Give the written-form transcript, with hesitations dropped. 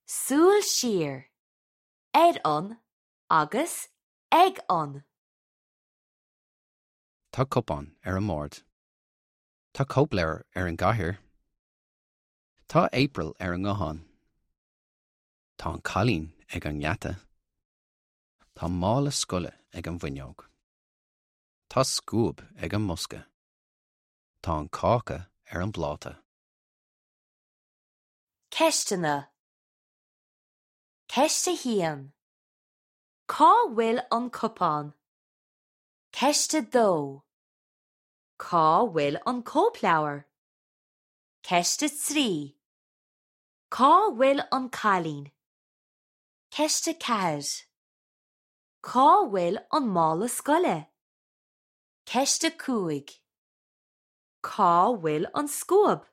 Súil siar. An agus ag an. Tá cupán ar an mbord. Tá cóipléir ar an gcathaoir. Tá April ar an ngutháin. Tá an cailín ag an ngeata. Tá mála scoile ag an bhuineog. Tá scúb ag an musca. Tá an cácha ar an bláta. Ceistena. Ceiste hían. Cá bhfuil an cupán? Ceiste dó. Cá bhfuil an cóipleabhar? Ceiste trí. Cá bhfuil an cailín? Ceiste ceathair. Cá bhfuil an mála scoile? Ceiste cúig. Cá bhfuil an scúb?